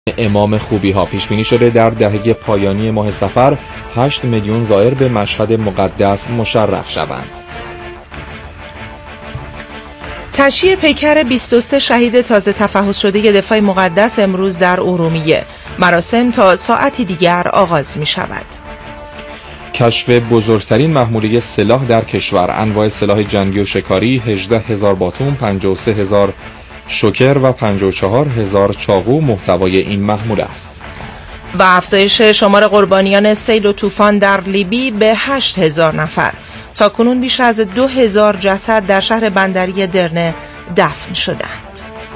امام خوبی ها پیش بینی شده در دهه پایانی ماه صفر 8 میلیون زائر به مشهد مقدس مشرف شوند. تشییع پیکر 23 شهید تازه تفحص شده دفاع مقدس امروز در ارومیه. مراسم تا ساعتی دیگر آغاز می شود. کشف بزرگترین محموله سلاح در کشور، انواع سلاح جنگی و شکاری، 18,000 باتون، 53,000 شوکر و 54,000 چاقو محتوای این محموله است. و افزایش شمار قربانیان سیل و طوفان در لیبی به 8,000 نفر. تاکنون بیش از 2,000 جسد در شهر بندری درنه دفن شدند.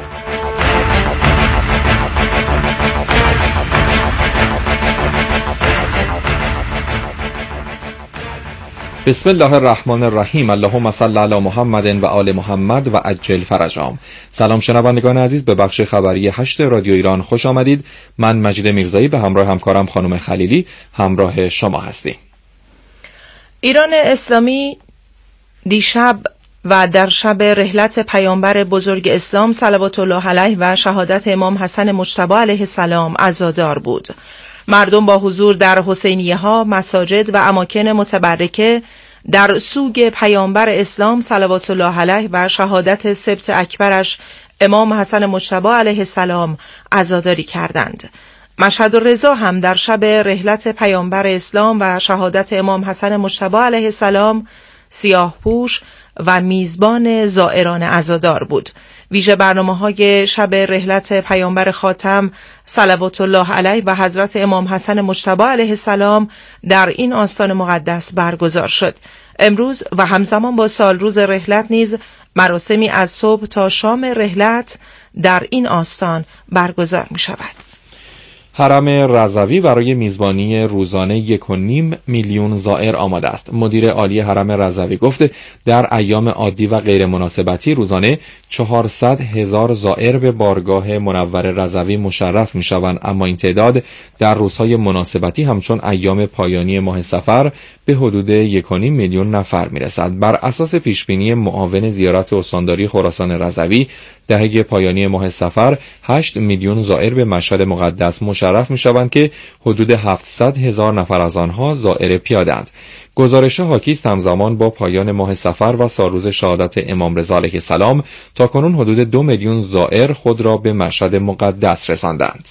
بسم الله الرحمن الرحیم. اللهم صل علی محمد و آل محمد و عجل فرجهم. سلام شنوندگان عزیز، به بخش خبری 8 رادیو ایران خوش آمدید. من مجید میرزایی به همراه همکارم خانم خلیلی همراه شما هستیم. ایران اسلامی دیشب و در شب رحلت پیامبر بزرگ اسلام صلوات الله علیه و شهادت امام حسن مجتبی علیه السلام عزادار بود. مردم با حضور در حسینیه ها، مساجد و اماکن متبرکه در سوگ پیامبر اسلام صلوات الله علیه و شهادت سبط اکبرش امام حسن مجتبی علیه السلام عزاداری کردند. مشهد الرضا هم در شب رحلت پیامبر اسلام و شهادت امام حسن مجتبی علیه السلام سیاهپوش و میزبان زائران عزادار بود. ویژه برنامه‌های شب رحلت پیامبر خاتم صلوات الله علیه و حضرت امام حسن مجتبی علیه السلام در این آستان مقدس برگزار شد. امروز و همزمان با سالروز رحلت نیز مراسمی از صبح تا شام رحلت در این آستان برگزار می شود. حرم رضوی برای میزبانی روزانه 1.5 میلیون زائر آماده است. مدیر عالی حرم رضوی گفت در ایام عادی و غیر مناسبتی روزانه 400,000 زائر به بارگاه منور رضوی مشرف می شوند، اما این تعداد در روزهای مناسبتی همچون ایام پایانی ماه صفر به حدود 1.5 میلیون نفر می رسد. بر اساس پیشبینی معاون زیارت استانداری خراسان رضوی، دهه پایانی ماه صفر 8 میلیون زائر به مشهد مقدس مشرف می شوند که حدود 700,000 نفر از آنها زائر پیاده‌اند. گزارش حاکی است همزمان با پایان ماه صفر و سالروز شهادت امام رضا علیه السلام تاکنون حدود 2 میلیون زائر خود را به مشهد مقدس رساندند.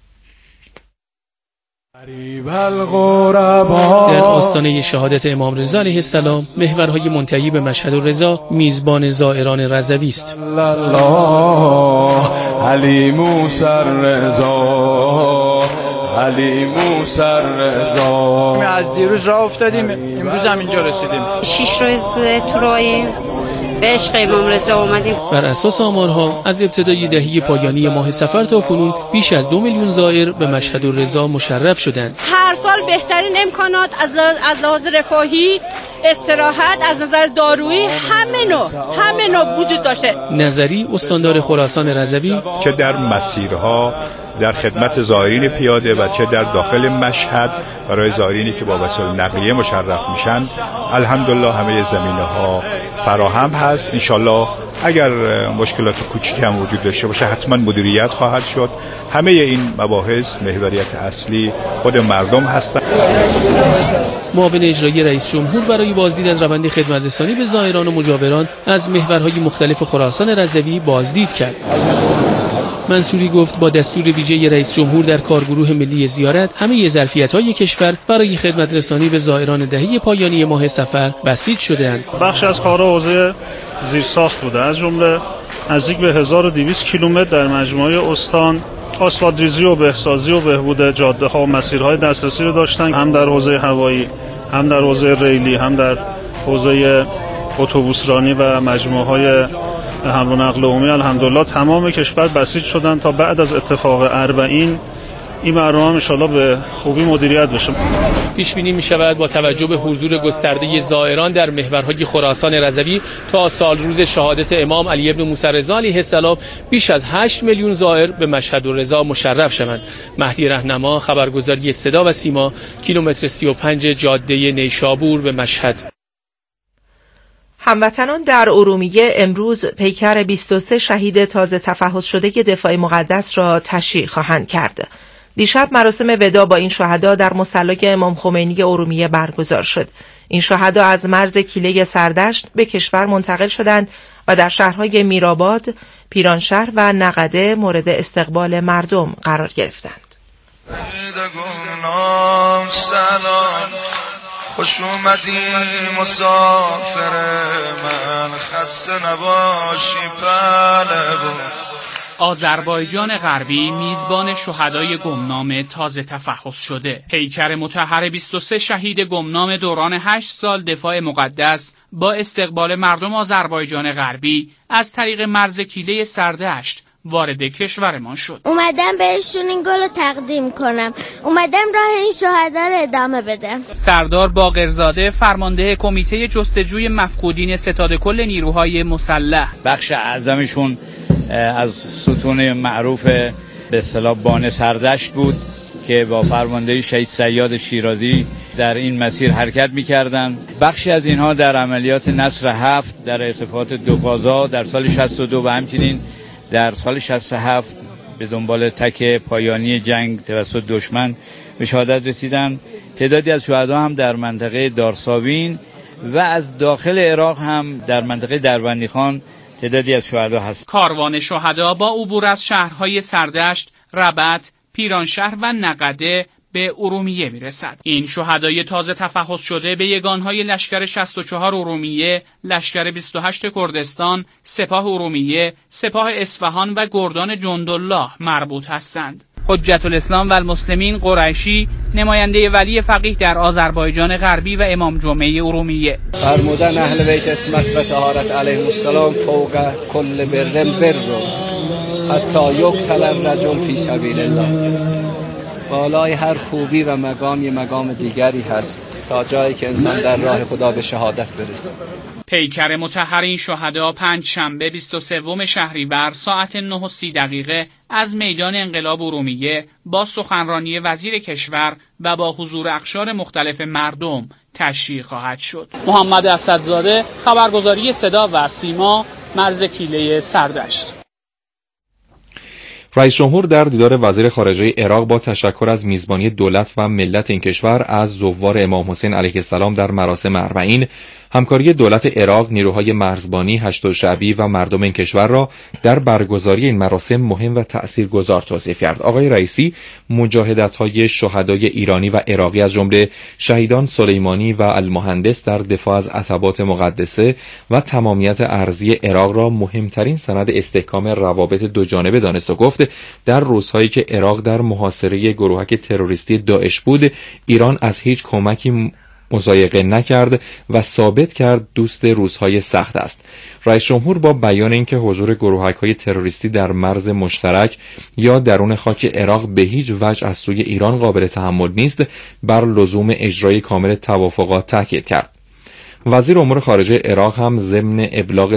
در آستانه شهادت امام رضا علیه السلام، محورهای منتهی به مشهد الرضا میزبان زائران رضوی است. علی موسی الرضا، علی موسی الرضا. از دیروز راه افتادیم، امروز هم اینجا رسیدیم. 6 روز تو راهی به عشق امام رضا اومدیم. بر اساس آمارها از ابتدای دهه پایانی ماه صفر تا کنون بیش از 2 میلیون زائر به مشهد الرضا مشرف شدند. هر سال بهترین امکانات از لحاظ رفاهی، استراحت، از نظر دارویی همه نوع وجود داشته. نظری استاندار خراسان رضوی که در مسیرها در خدمت زائرین پیاده و چه در داخل مشهد برای زائرینی که با وسایل نقلیه مشرف میشن، الحمدلله همه زمینه‌ها فراهم هست. انشالله اگر مشکلات کوچیکی هم وجود داشته باشه حتما مدیریت خواهد شد. همه این مباحث محوریت اصلی خود مردم هستند. معاون اجرایی رئیس جمهور برای بازدید از روند خدمترسانی به زائران و مجاوران از محورهای مختلف خراسان رضوی بازدید کرد. منصوری گفت با دستور ویژه رئیس جمهور در کارگروه ملی زیارت همه ظرفیت‌های کشور برای خدمت رسانی به زائران دهه پایانی ماه صفر بسیج شده‌اند. بخش از کارها حوزه زیرساخت بوده، از جمله نزدیک به 1200 کیلومتر در مجموعه استان آسفالت‌ریزی و بهسازی و بهبود جاده‌ها و مسیرهای دسترسی رو داشتن، هم در حوزه هوایی، هم در حوزه ریلی، هم در حوزه اتوبوسرانی و مجموعه‌های حمل و نقل عمومی. الحمدلله تمام کشور بسیج شدن تا بعد از اتفاق 40 این برنامه ان شاءالله به خوبی مدیریت بشه. پیش بینی می شود با توجه به حضور گسترده زائران در محورهای خراسان رضوی تا سالروز شهادت امام علی ابن موسی رضا علیه السلام بیش از 8 میلیون زائر به مشهد الرضا مشرف شوند. مهدی رهنما، خبرگزاری صدا و سیما، کیلومتر 35 جاده نیشابور به مشهد. هموطنان در ارومیه امروز پیکر 23 شهید تازه تفحص شده دفاع مقدس را تشییع خواهند کرد. دیشب مراسم وداع با این شهدا در مصلی امام خمینی ارومیه برگزار شد. این شهدا از مرز کیله سردشت به کشور منتقل شدند و در شهرهای میرآباد، پیرانشهر و نقده مورد استقبال مردم قرار گرفتند. خوش اومدی مسافر من، خسته نباشی پهلوان. آذربایجان غربی میزبان شهدای گمنام تازه تفحص شده. پیکر مطهر 23 شهید گمنام دوران 8 سال دفاع مقدس با استقبال مردم آذربایجان غربی از طریق مرز کیله سردشت وارد کشورمان شد. اومدم بهشون این گل رو تقدیم کنم. اومدم راه این شهدا رو ادامه بدم. سردار باقرزاده فرمانده کمیته جستجوی مفقودین ستاد کل نیروهای مسلح، بخش اعظمشون از ستون معروف به اصطلاح بان سردشت بود که با فرماندهی شهید صیاد شیرازی در این مسیر حرکت می‌کردند. بخشی از اینها در عملیات نصر 7 در ارتفاعات دوغازا در سال 62 و همچنین در سال 67 به دنبال تک پایانی جنگ توسط دشمن به شهادت رسیدند. تعدادی از شهدا هم در منطقه دارساوین و از داخل عراق هم در منطقه دربندیخان تعدادی از شهدا هست. کاروان شهدا با عبور از شهرهای سردشت، ربط، پیرانشهر و نقده به ارومیه میرسد. این شهدای تازه تفحص شده به یگانهای لشکر 64 ارومیه، لشکر 28 کردستان، سپاه ارومیه، سپاه اصفهان و گردان جندالله مربوط هستند. حجت الاسلام و المسلمین قریشی، نماینده ولی فقیه در آذربایجان غربی و امام جمعه ارومیه، فرمودن اهل بیت اسمت و طهارت علیهم السلام فوق کل بر حتی یقتل الرجل فی سبیل الله. بالای هر خوبی و مقام یه مقام دیگری هست تا جایی که انسان در راه خدا به شهادت برسه. پیکر مطهر این شهدا پنجشنبه 23 شهریور ساعت 9:30 از میدان انقلاب ارومیه با سخنرانی وزیر کشور و با حضور اقشار مختلف مردم تشییع خواهد شد. محمد اسدزاده، خبرگزاری صدا و سیما، مرز کیله سردشت. رئیس جمهور در دیدار وزیر خارجه عراق با تشکر از میزبانی دولت و ملت این کشور از زوار امام حسین علیه السلام در مراسم اربعین، همکاری دولت عراق، نیروهای مرزبانی، هشت شعبی و مردم این کشور را در برگزاری این مراسم مهم و تأثیرگذار توصیف کرد. آقای رئیسی مجاهدت‌های شهدای ایرانی و عراقی از جمله شهیدان سلیمانی و المهندس در دفاع از عتبات مقدسه و تمامیت ارضی عراق را مهمترین سند استحکام روابط دوجانبه دانست و گفت در روزهایی که عراق در محاصره گروهک تروریستی داعش بود، ایران از هیچ کمکی مضایقه نکرد و ثابت کرد دوست روزهای سخت است. رئیس جمهور با بیان اینکه حضور گروهک‌های تروریستی در مرز مشترک یا درون خاک عراق به هیچ وجه از سوی ایران قابل تحمل نیست، بر لزوم اجرای کامل توافقات تاکید کرد. وزیر امور خارجه عراق هم ضمن ابلاغ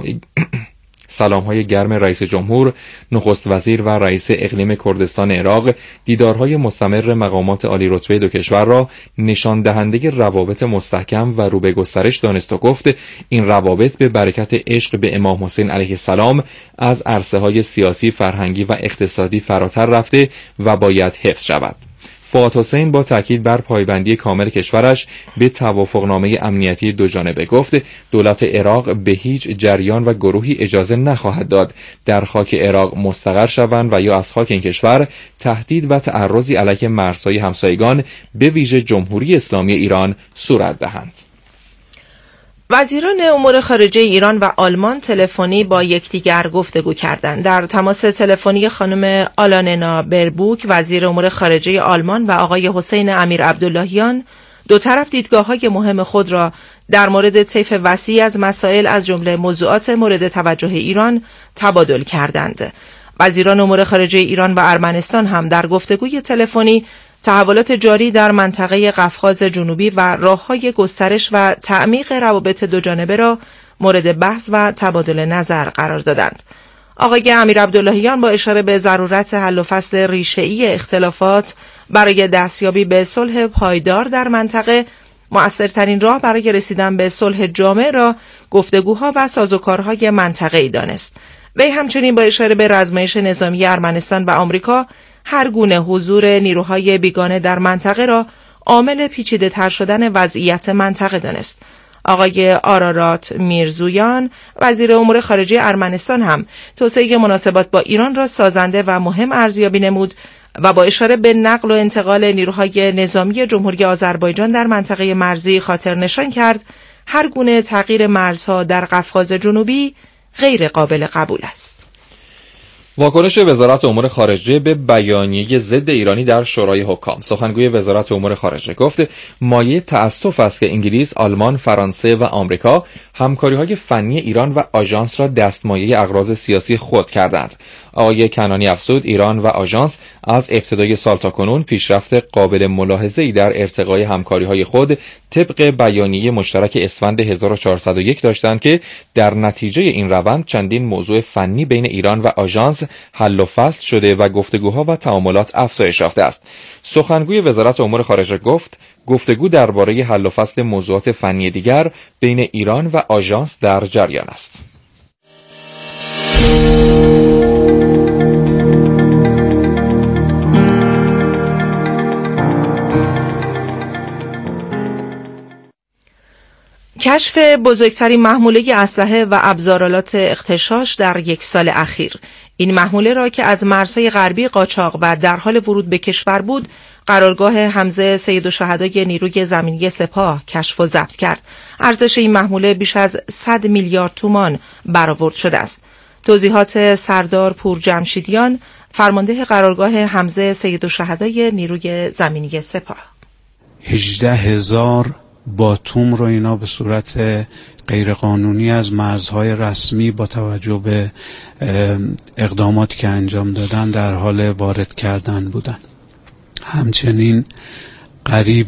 سلام‌های گرم رئیس جمهور، نخست وزیر و رئیس اقلیم کردستان عراق دیدارهای مستمر مقامات عالی رتبه دو کشور را نشان دهنده روابط مستحکم و رو به گسترش دانست و گفت این روابط به برکت عشق به امام حسین علیه السلام از عرصه‌های سیاسی، فرهنگی و اقتصادی فراتر رفته و باید حفظ شود. فؤاد حسین با تاکید بر پایبندی کامل کشورش به توافقنامه امنیتی دوجانبه گفت دولت عراق به هیچ جریان و گروهی اجازه نخواهد داد در خاک عراق مستقر شوند و یا از خاک این کشور تهدید و تعرضی علیه مرزهای همسایگان به ویژه جمهوری اسلامی ایران صورت دهند. وزیران امور خارجه ایران و آلمان تلفنی با یکدیگر گفتگو کردند. در تماس تلفنی خانم آلاننا بربوک وزیر امور خارجه آلمان و آقای حسین امیر عبداللهیان دو طرف دیدگاه‌های مهم خود را در مورد طیف وسیع از مسائل از جمله موضوعات مورد توجه ایران تبادل کردند. وزیران امور خارجه ایران و ارمنستان هم در گفتگوی تلفنی تحولات جاری در منطقه قفقاز جنوبی و راه‌های گسترش و تعمیق روابط دوجانبه را مورد بحث و تبادل نظر قرار دادند. آقای امیر عبداللهیان با اشاره به ضرورت حل و فصل ریشه‌ای اختلافات برای دستیابی به صلح پایدار در منطقه مؤثرترین راه برای رسیدن به صلح جامع را گفتگوها و سازوکارهای منطقه‌ای دانست. وی همچنین با اشاره به رزمایش نظامی ارمنستان و آمریکا هر گونه حضور نیروهای بیگانه در منطقه را عامل پیچیده‌تر شدن وضعیت منطقه دانست. آقای آرارات میرزویان وزیر امور خارجه ارمنستان هم توسعه مناسبات با ایران را سازنده و مهم ارزیابی نمود و با اشاره به نقل و انتقال نیروهای نظامی جمهوری آذربایجان در منطقه مرزی خاطر نشان کرد هر گونه تغییر مرزها در قفقاز جنوبی غیر قابل قبول است. واکنش وزارت امور خارجه به بیانیه ضد ایرانی در شورای حکام. سخنگوی وزارت امور خارجه گفت مایه تأسف است که انگلیس، آلمان، فرانسه و آمریکا همکاری‌های فنی ایران و آژانس را دستمایه اغراض سیاسی خود کردند. آقای کنانی افزود ایران و آژانس از ابتدای سال تاکنون پیشرفت قابل ملاحظه‌ای در ارتقای همکاری‌های خود طبق بیانیه مشترک اسفند 1401 داشتند که در نتیجه این روند چندین موضوع فنی بین ایران و آژانس حل و فصل شده و گفتگوها و تعاملات افزایش یافته است. سخنگوی وزارت امور خارجه گفت گفتگو درباره حل و فصل موضوعات فنی دیگر بین ایران و آژانس در جریان است. کشف بزرگترین محموله اسلحه و ابزارالات اغتشاش در یک سال اخیر. این محموله را که از مرزهای غربی قاچاق و در حال ورود به کشور بود، قرارگاه حمزه سیدالشهدای نیروی زمینی سپاه کشف و ضبط کرد. ارزش این محموله بیش از 100 میلیارد تومان برآورد شده است. توضیحات سردار پورجمشیدیان، فرمانده قرارگاه حمزه سیدالشهدای نیروی زمینی سپاه. 18,000 باتوم رو اینا به صورت غیرقانونی از مرزهای رسمی با توجه به اقداماتی که انجام دادن در حال وارد کردن بودن. همچنین قریب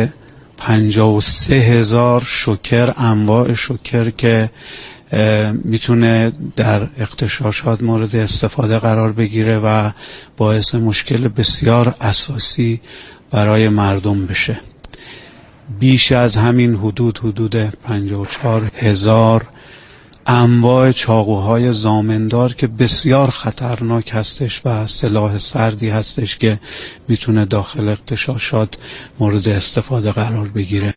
53,000 شوکر، انواع شوکر که میتونه در اغتشاشات مورد استفاده قرار بگیره و باعث مشکل بسیار اساسی برای مردم بشه. بیش از همین حدود 54,000 انواع چاقوهای زامندار که بسیار خطرناک هستش و سلاح سردی هستش که میتونه داخل اغتشاشات مورد استفاده قرار بگیره.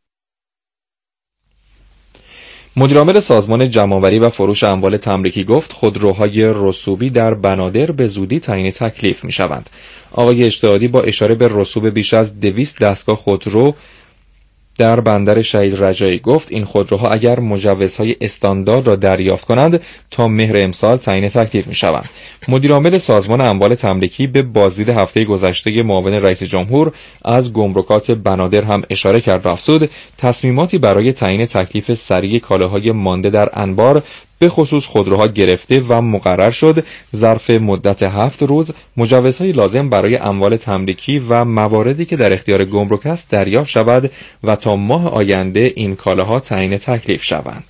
مدیرعامل سازمان جمع‌آوری و فروش اموال تمریکی گفت خودروهای رسوبی در بنادر به زودی تعیین تکلیف میشوند. آقای اجتهادی با اشاره به رسوب بیش از 200 دستگاه خودرو در بندر شهید رجایی گفت این خودروها اگر مجوزهای استاندارد را دریافت کنند تا مهر امسال تعیین تکلیف می‌شوند. مدیرعامل سازمان اموال تمریکی به بازدید هفته گذشته معاون رئیس جمهور از گمرکات بنادر هم اشاره کرد و افزود تصمیماتی برای تعیین تکلیف سریع کالاهای مانده در انبار به خصوص خودروها گرفته و مقرر شد ظرف مدت 7 روز مجوزهای لازم برای اموال تمریکی و مواردی که در اختیار گمرک است دریافت شود و تا ماه آینده این کالاها تعیین تکلیف شوند.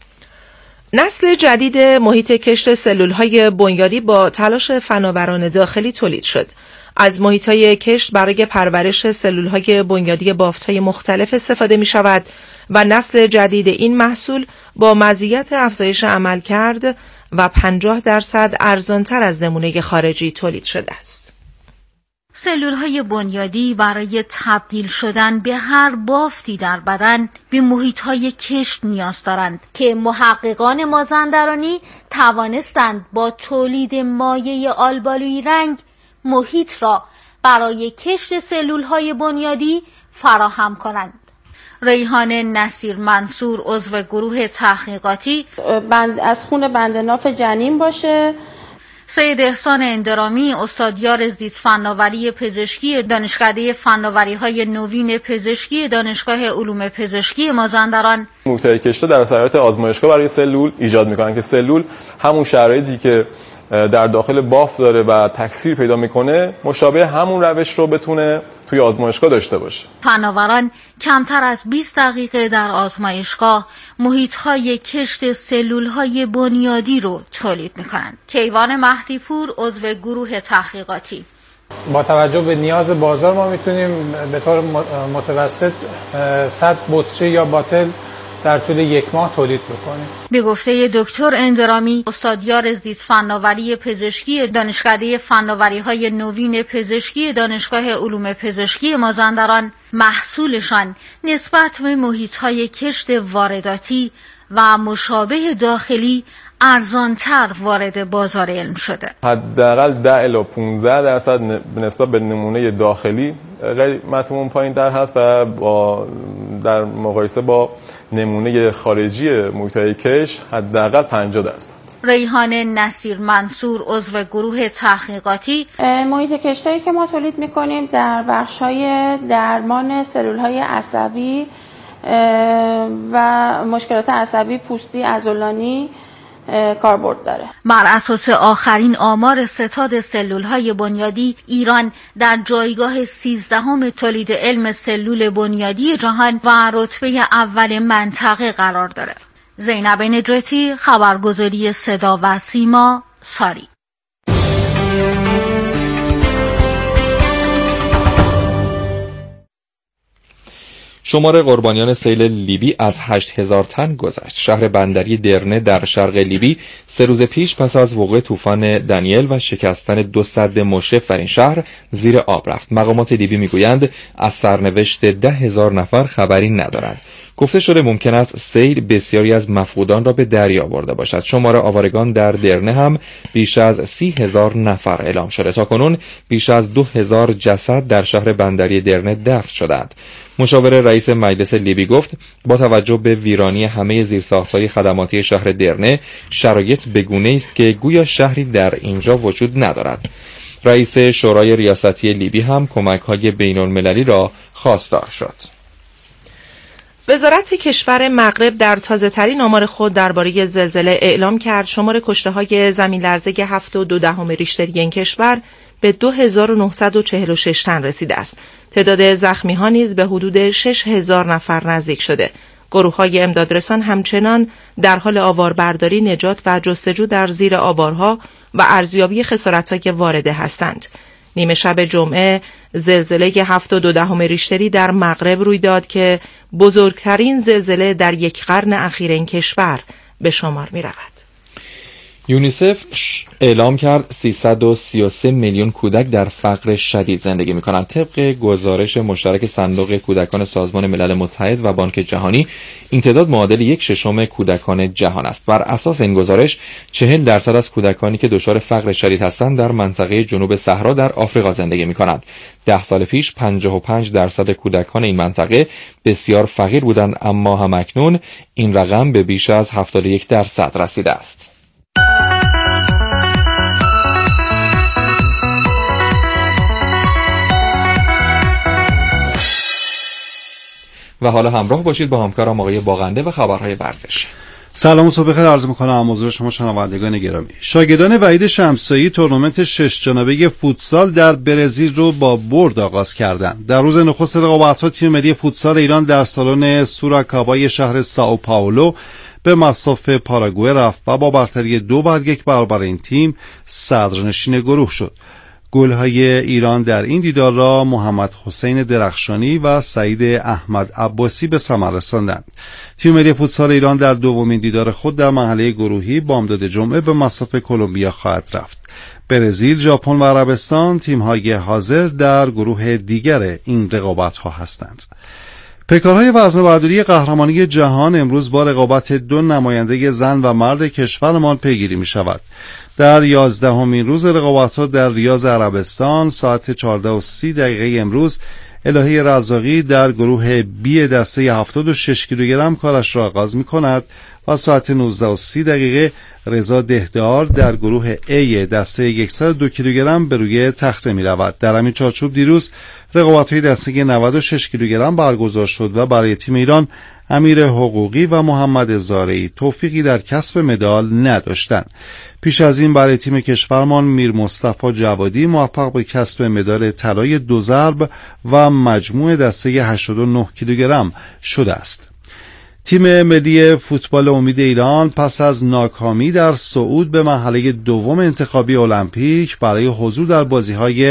نسل جدید محیط کشت سلول‌های بنیادی با تلاش فناوران داخلی تولید شد. از محیط‌های کشت برای پرورش سلول‌های بنیادی بافت‌های مختلف استفاده می‌شود و نسل جدید این محصول با مزیت افزایش عملکرد و 50% ارزان‌تر از نمونه خارجی تولید شده است. سلول‌های بنیادی برای تبدیل شدن به هر بافتی در بدن به محیط‌های کشت نیاز دارند که محققان مازندرانی توانستند با تولید مایع آلبالویی رنگ محیط را برای کشت سلول‌های بنیادی فراهم کنند. ریحان نصیر منصور عضو گروه تحقیقاتی از خون بندناف جنین باشه. سید احسان اندرامی استادیار زیست فناوری پزشکی دانشکده فناوری‌های نوین پزشکی دانشگاه علوم پزشکی مازندران محتوای کشت در صورت آزمایشگاه برای سلول ایجاد می‌کنن که سلول همون شرایطی که در داخل بافت داره و تکثیر پیدا میکنه مشابه همون روش رو بتونه توی آزمایشگاه داشته باشه. فناوران کمتر از 20 دقیقه در آزمایشگاه محیط‌های کشت سلول‌های بنیادی رو تولید میکنند. کیوان مهدی‌پور عضو گروه تحقیقاتی با توجه به نیاز بازار ما میتونیم به طور متوسط 100 بطری یا باتل در طول 1 ماه تولید بکنیم. به گفته دکتر اندرامی، استادیار زیست فناوری پزشکی دانشکده فناوری‌های نوین پزشکی دانشگاه علوم پزشکی مازندران، محصولشان نسبت به محیط‌های کشت وارداتی و مشابه داخلی ارزانتر وارد بازار علم شده. حداقل 10 الی 15% نسبت به نمونه داخلی قیمتمون پایین‌تر هست و در مقایسه با نمونه خارجی محیط‌های کشت حداقل 50%. ریحانه نصیر منصور، عضو گروه تحقیقاتی: محیط کشتایی که ما تولید می‌کنیم در بخش‌های درمان سلول‌های عصبی و مشکلات عصبی پوستی عضلانی کاربرد داره. بر اساس آخرین آمار ستاد سلول‌های بنیادی، ایران در جایگاه 13 تولید علم سلول بنیادی جهان و رتبه اول منطقه قرار دارد. زینب نجاتی، خبرگزاری صدا و سیما، ساری. شمار قربانیان سیل لیبی از 8000 تن گذشت. شهر بندری درنه در شرق لیبی 3 روز پیش پس از وقوع طوفان دانیل و شکستن 2 سد مشرف بر این شهر زیر آب رفت. مقامات لیبی میگویند از سرنوشت 10,000 نفر خبری ندارند. گفته شده ممکن است سیل بسیاری از مفقودان را به دریا برده باشد. شمار آوارگان در درنه هم بیش از 30,000 نفر اعلام شده. تاکنون بیش از 2,000 جسد در شهر بندری درنه دفن شدند. مشاور رئیس مجلس لیبی گفت با توجه به ویرانی همه زیرساخت‌های خدماتی شهر درنه، شرایط بگونه است که گویا شهری در اینجا وجود ندارد. رئیس شورای ریاستی لیبی هم کمک‌های بین‌المللی را خواستار شد. وزارت کشور مغرب در تازه‌ترین آمار خود درباره زلزله اعلام کرد شمار کشته‌های زمین لرزه 7.2 ریشتری این کشور به 2946 تن رسیده است. تعداد زخمی‌ها نیز به حدود 6000 نفر نزدیک شده. گروه‌های امدادرسان همچنان در حال آواربرداری، نجات و جستجو در زیر آوارها و ارزیابی خسارت‌های وارده هستند. نیمه شب جمعه زلزله 7.2 ریشتری در مغرب روی داد که بزرگترین زلزله در 1 قرن اخیر این کشور به شمار می رود. یونیسف اعلام کرد 333 میلیون کودک در فقر شدید زندگی می‌کنند. طبق گزارش مشترک صندوق کودکان سازمان ملل متحد و بانک جهانی، این تعداد معادل 1/6 کودکان جهان است. بر اساس این گزارش 40% از کودکانی که دچار فقر شدید هستند در منطقه جنوب صحرا در آفریقا زندگی می‌کنند. 10 سال پیش 55% کودکان این منطقه بسیار فقیر بودند، اما همکنون این رقم به بیش از 71% رسیده است. و حالا همراه باشید با همکارم آقای باغنده و خبرهای ورزش. سلام و صبح بخیر عرض می‌کنم حضور شما شنوندگان گرامی. شاگردان وحید شمسایی تورنمنت 6 جانبه فوتسال در برزیل رو با برد آغاز کردند. در روز نخست رقابت‌ها تیم ملی فوتسال ایران در سالن سوراکابای شهر سائو پائولو به مصاف پاراگوئه رفت و با برتری 2-1 برابر این تیم صدرنشین گروه شد. گل‌های ایران در این دیدار را محمد حسین درخشانی و سعید احمد عباسی به ثمر رساندند. تیم ملی فوتسال ایران در دومین دیدار خود در مرحله گروهی بامداد جمعه به مصاف کلمبیا خواهد رفت. برزیل، ژاپن و عربستان تیم‌های حاضر در گروه دیگر این رقابت‌ها هستند. پیکارهای وزنه‌برداری قهرمانی جهان امروز با رقابت 2 نماینده زن و مرد کشورمان پیگیری می شود. در 11مین روز رقابت‌ها در ریاض عربستان ساعت 14:30 امروز الهی رزاقی در گروه بی دسته 76 کیلوگرم کارش را آغاز می کند و ساعت 19:30 رضا دهدار در گروه A دسته 102 کیلوگرم به روی تخته می رود. در همین چارچوب دیروز رقابت‌های دسته 96 کیلوگرم برگزار شد و برای تیم ایران امیر حقوقی و محمد زارعی توفیقی در کسب مدال نداشتند. پیش از این برای تیم کشورمان میر مصطفی جوادی موفق به کسب مدال طلای 2 ضرب و مجموع دسته 89 کیلوگرم شده است. تیم ملی فوتبال امید ایران پس از ناکامی در صعود به مرحله دوم انتخابی المپیک برای حضور در بازی‌های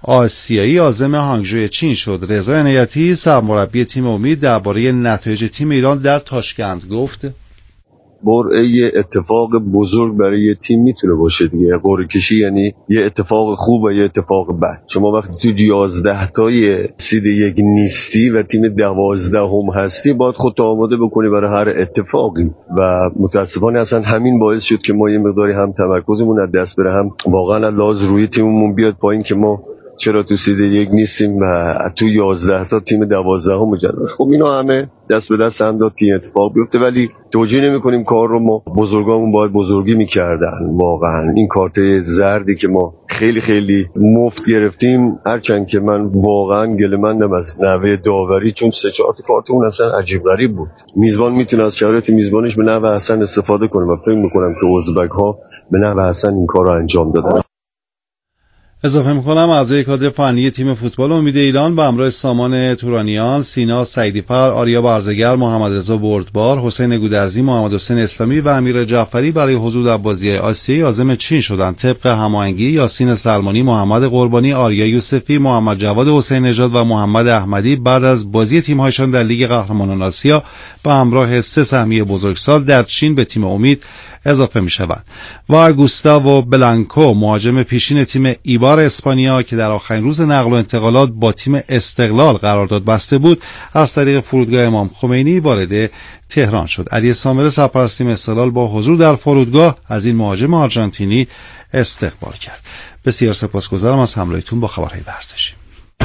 آسیایی عازم هانگژو چین شد. رضا عنایتی سرمربی تیم امید درباره نتایج تیم ایران در تاشکند گفت: قرعه یه اتفاق بزرگ برای یه تیم میتونه باشه دیگه. قرعه کشی یعنی یه اتفاق خوب و یه اتفاق بد. شما وقتی تو 11 تای سید یک نیستی و تیم 12 هم هستی، باید خودت آماده بکنی برای هر اتفاقی و متاسفانه اصلا همین باعث شد که ما یه مقداری هم تمرکزمون از دست بره، هم واقعا لحاظ روی تیممون بیاد پایین که ما چرا تو سید یک نیستیم و تو 11 تا تیم 12 هم مجدد. خب اینا همه دست به دست هم داد که این اتفاق بیفته، ولی توجیه نمی‌کنیم کار رو. ما بزرگامون باید بزرگی می‌کردن. واقعا این کارت زردی که ما خیلی خیلی مفت گرفتیم، هرچند که من واقعا گله‌مندم از نحوه داوری، چون 3-4 تا کارت اون اصلا عجیب غریب بود. میزبان میتونه از شرایط میزبانش به نحو احسن استفاده کنه و فکر می‌کنم که ازبک‌ها به نحو احسن این کار رو انجام دادن. اضافه می‌کنم اعضای کادر فنی تیم فوتبال امید ایران به همراه سامان تورانیان، سینا سعیدی‌فر، آریا برزگر، محمد رضا بردبار، حسین گودرزی، محمد حسین اسلامی و امیر جعفری برای حضور در بازی آسیایی عازم چین شدند. طبق هماهنگی یاسین سلمانی، محمد قربانی، آریا یوسفی، محمد جواد حسین نژاد و محمد احمدی بعد از بازی تیم‌هایشان در لیگ قهرمانان آسیا به همراه 3 سهمیه بزرگسال در چین به تیم امید اضافه می شوند. و گوستاو بلانکو، مهاجم پیشین تیم ایبار اسپانیا که در آخرین روز نقل و انتقالات با تیم استقلال قرارداد بسته بود، از طریق فرودگاه امام خمینی وارد تهران شد. علی سامر سرپرست تیم استقلال با حضور در فرودگاه از این مهاجم آرژانتینی استقبال کرد. بسیار سپاسگزارم از همراهیتون با خبرهای ورزشی.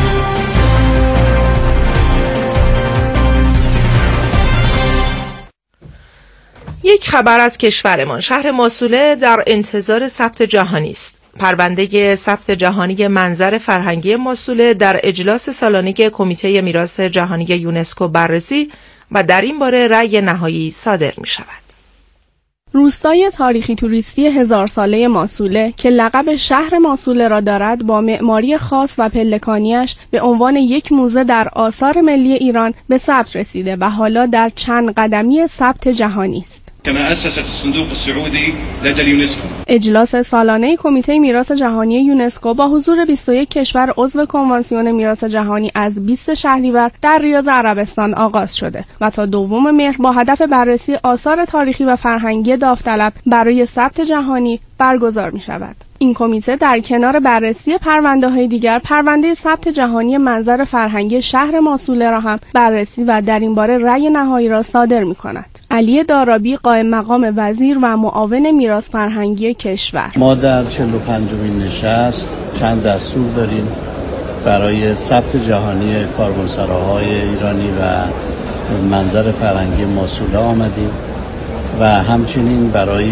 یک خبر از کشورمان. شهر ماسوله در انتظار ثبت جهانی است. پرونده ثبت جهانی منظر فرهنگی ماسوله در اجلاس سالانه کمیته میراث جهانی یونسکو بررسی و در این باره رأی نهایی صادر می شود. روستای تاریخی توریستی 1000 ساله ماسوله که لقب شهر ماسوله را دارد، با معماری خاص و پلکانیش به عنوان یک موزه در آثار ملی ایران به ثبت رسیده و حالا در چند قدمی ثبت جهانی است. كما أسست الصندوق السعودي لدى اليونسكو. اجلاس سالانه کمیته میراث جهانی یونسکو با حضور 21 کشور عضو کنوانسیون میراث جهانی از 20 شهریور در ریاض عربستان آغاز شده و تا 2 مهر با هدف بررسی آثار تاریخی و فرهنگی داوطلب برای ثبت جهانی برگزار می شود. این کمیته در کنار بررسی پرونده‌های دیگر، پرونده ثبت جهانی منظر فرهنگی شهر ماسوله را هم بررسی و در این باره رأی نهایی را صادر می کند. علی دارابی، قائم مقام وزیر و معاون میراث فرهنگی کشور: ما در 45مین نشست چند دستور داریم برای ثبت جهانی کاروانسراهای ایرانی و منظر فرهنگی ماسوله آمدیم و همچنین برای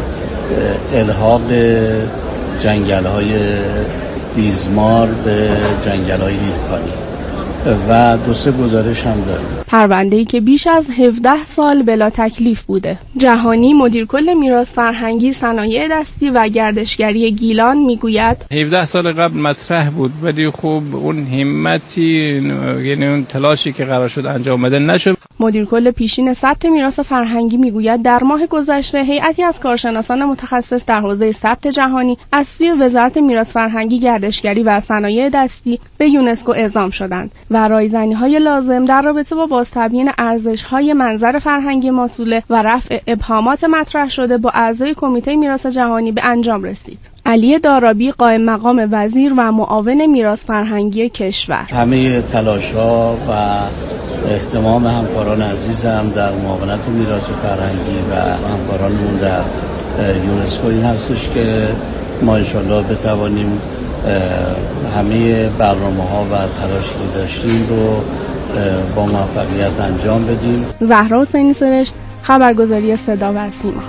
الحاق جنگل‌های بیزمار به جنگل‌های هیرکانی و 2-3 گزارش هم داریم. پرونده‌ای که بیش از 17 سال بلا تکلیف بوده. جهانی، مدیر کل میراث فرهنگی، صنایع دستی و گردشگری گیلان میگوید 17 سال قبل مطرح بود، ولی خب اون همتی، یعنی اون تلاشی که قرار شد انجام بده نشد. مدیر کل پیشین ثبت میراث فرهنگی میگوید در ماه گذشته هیئتی از کارشناسان متخصص در حوزه ثبت جهانی از سوی وزارت میراث فرهنگی، گردشگری و صنایع دستی به یونسکو اعزام شدند و رایزنی‌های لازم در رابطه با بازتبیین ارزش‌های منظر فرهنگی ماسوله و رفع ابهامات مطرح شده با اعضای کمیته میراث جهانی به انجام رسید. علی دارابی، قائم مقام وزیر و معاون میراث فرهنگی کشور: همه تلاش‌ها و اهتمام همکاران عزیزم در معاونت میراث فرهنگی و همکارانمون در یونسکو این هستش که ما انشالله بتوانیم همه برنامه‌ها و تلاشی که داشتیم رو با موفقیت انجام بدیم. زهرا حسینی سرشت، خبرگزاری صدا و سیما.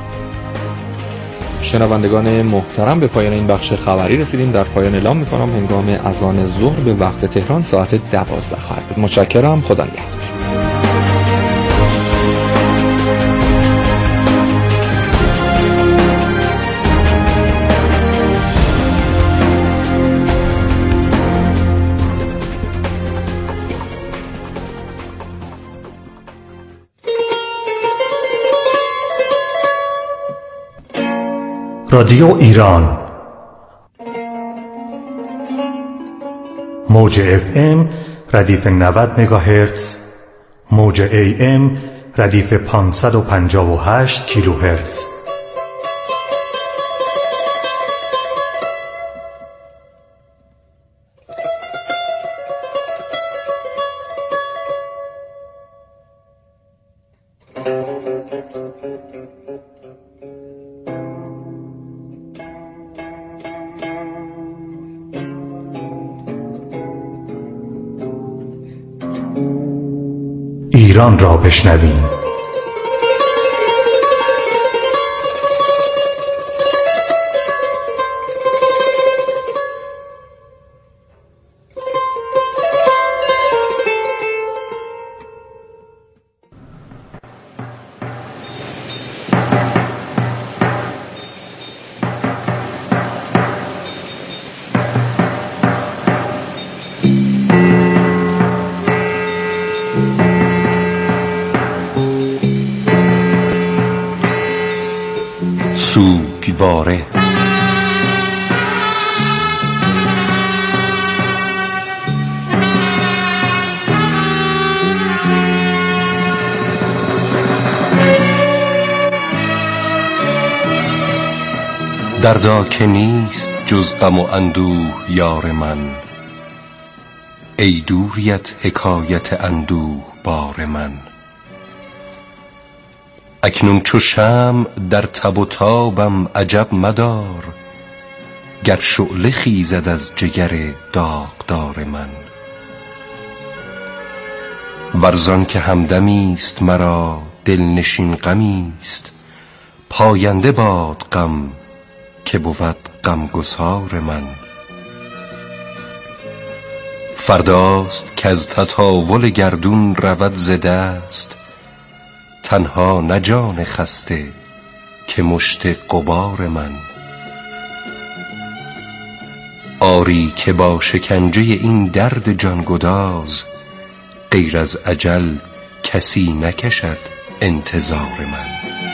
شنوندگان محترم، به پایان این بخش خبری رسیدیم. در پایان اعلام می‌کنم هنگام اذان ظهر به وقت تهران ساعت 12 خواهد بود. متشکرم. خدا نگهدار. رادیو ایران موج FM ردیف 90 مگاهرتز، موج AM ردیف 558 کیلوهرتز. ایران را بشنویم. سوگواره دردا که نیست جز غم و اندوه یار من، ای دوریت حکایت اندوه بار من. اکنون چو شمع در تب و تابم عجب مدار، گر شعله خیزد از جگر داغدار من. ورزان که همدمیست مرا دلنشین غمیست، پاینده باد غم که بود غمگسار من. فرداست که از تطاول گردون رود ز دست، تنها نه جان خسته که مشت غبار من. آری که با شکنجه این درد جانگداز، غیر از اجل کسی نکشد انتظار من.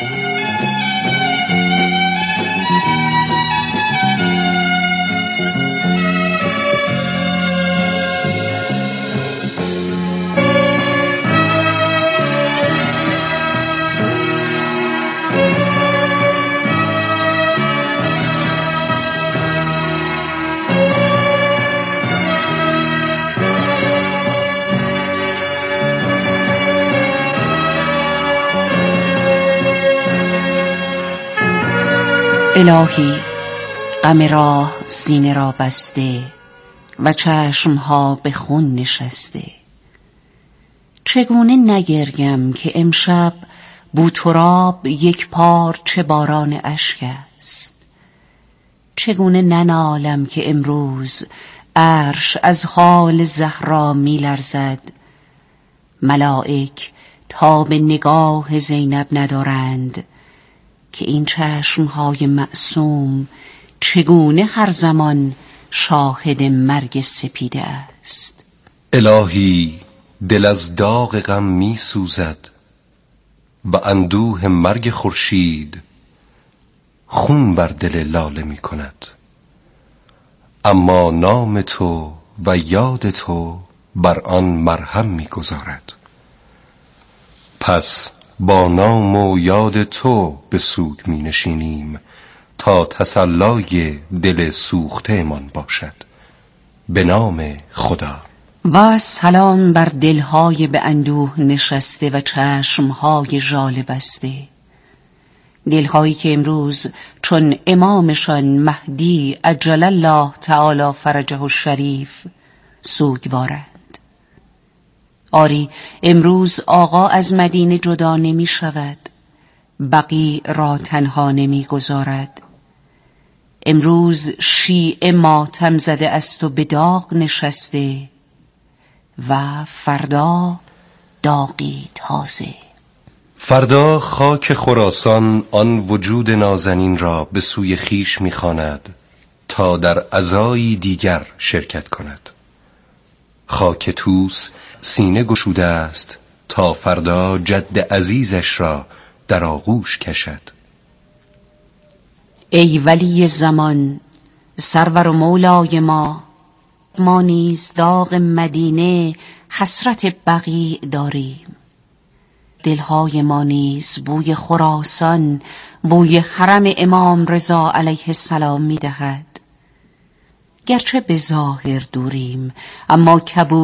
الهی غم راه سینه را بسته و چشمها به خون نشسته، چگونه نگریم که امشب بوتراب یک پارچه باران اشک است؟ چگونه ننالم که امروز عرش از حال زهرا می لرزد، ملائک تاب نگاه زینب ندارند که این چشمهای معصوم چگونه هر زمان شاهد مرگ سپیده است؟ الهی دل از داغ غم می سوزد و اندوه مرگ خورشید خون بر دل لاله می کند، اما نام تو و یاد تو بر آن مرهم می گذارد. پس با نام و یاد تو به سوگ می نشینیم تا تسلای دل سوخته من باشد. به نام خدا. و سلام بر دلهای به اندوه نشسته و چشمهای ژاله بسته، دلهایی که امروز چون امامشان مهدی عجل الله تعالی فرجه الشریف سوگوارند. آری امروز آقا از مدینه جدا نمی شود، بقیع را تنها نمی گذارد. امروز شیعه ماتم زده است و به داغ نشسته و فردا داغی تازه. فردا خاک خراسان آن وجود نازنین را به سوی خیش می‌خواند تا در عزایی دیگر شرکت کند. خاک طوس سینه گشوده است تا فردا جد عزیزش را در آغوش کشد. ای ولی زمان، سرور و مولای ما، ما نیز داغ مدینه حسرت بقیع داریم. دلهای ما نیز بوی خراسان، بوی حرم امام رضا علیه السلام می دهد. گرچه به ظاهر دوریم اما کبود